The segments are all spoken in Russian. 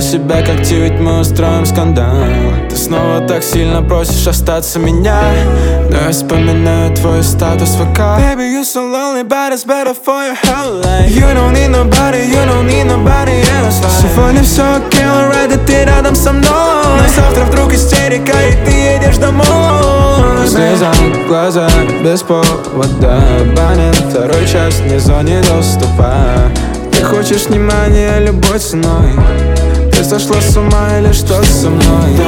себя, как те, ведь мы устроим скандал. Ты снова так сильно просишь остаться меня, но я вспоминаю твой статус в ВК. Baby, you're so lonely, but it's better for your whole life. You don't need nobody, you don't need nobody else. Сегодня все окей, alright, и ты рядом со мной. Но завтра вдруг истерика, и ты едешь домой. Слезам в глаза без повода, банен второй час, не зоне доступа. Ты хочешь внимания любой ценой. Ты сошла с ума или что со мной?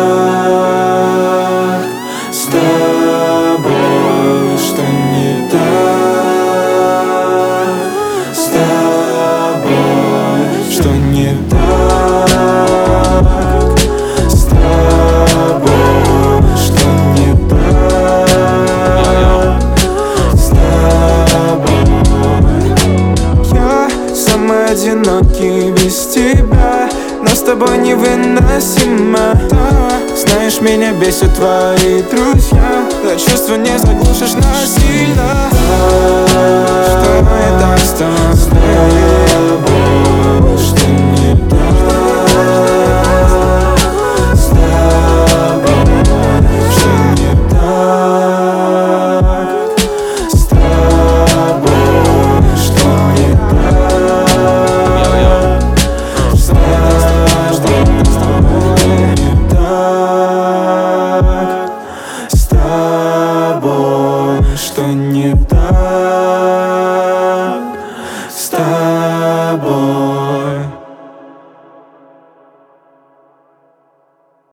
Так с тобой, что не так? С тобой, что не так? С тобой, что не так? С тобой. Я самый одинокий без тебя, но с тобой невыносимо. Знаешь, меня бесят твои друзья, да чувства не заглушишь насильно. Что не так с тобой? Что не так? С тобой, что не так? С тобой, что не так? С тобой, что не так? С тобой.